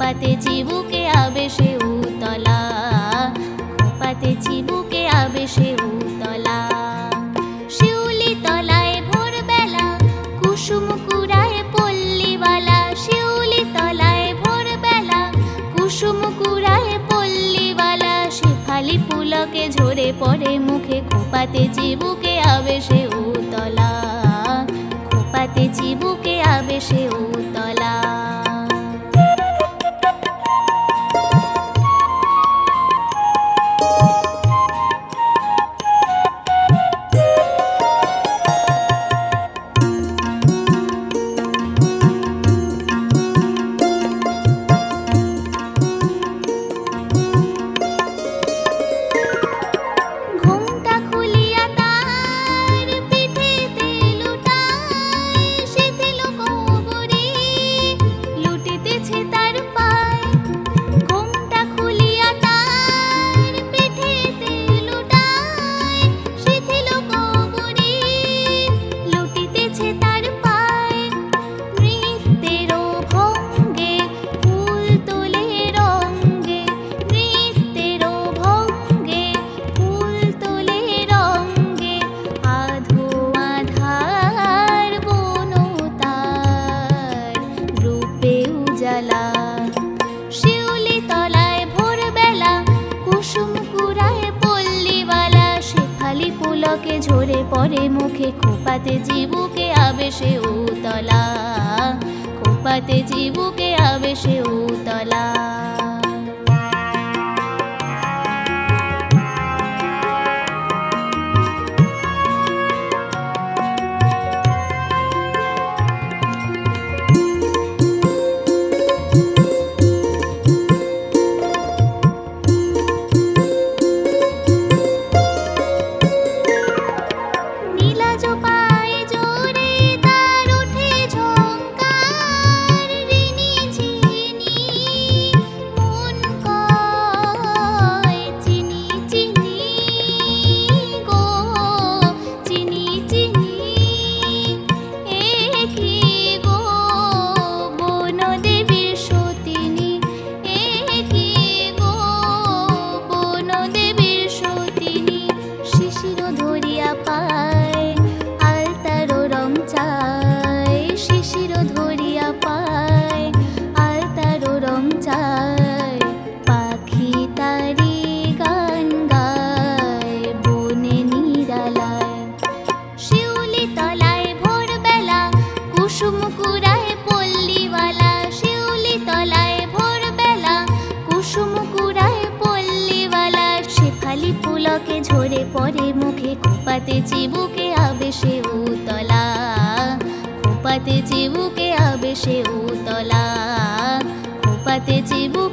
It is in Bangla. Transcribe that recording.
খোপাতে চিবুকে আবেশে উতলা, খোপাতে চিবুকে আবেশে উতলা। শিউলি তলায় ভোরবেলা কুসুম কুড়ায় পল্লীবালা, শিউলি তলায় ভোরবেলা কুসুম কুড়ায় পল্লীবালা। শেফালি পুলকে ঝরে পড়ে মুখে, খোপাতে চিবুকে আবেশে উতলা, খোপাতে চিবুকে আবেশে উতলা। শিউলি তলায় ভোরবেলা কুসুম কুড়ায় পল্লীবালা, শেফালি পুলকে ঝরে পড়ে মুখে, খোপাতে চিবুকে আবেশে উতলা, খোপাতে চিবুকে আবেশে উতলা। পুলকে ঝরে পড়ে মুখে, খোপাতে চিবুকে আবেশে উতলা, খোপাতে চিবুকে আবেশে উতলা, খোপাতে চিবুকে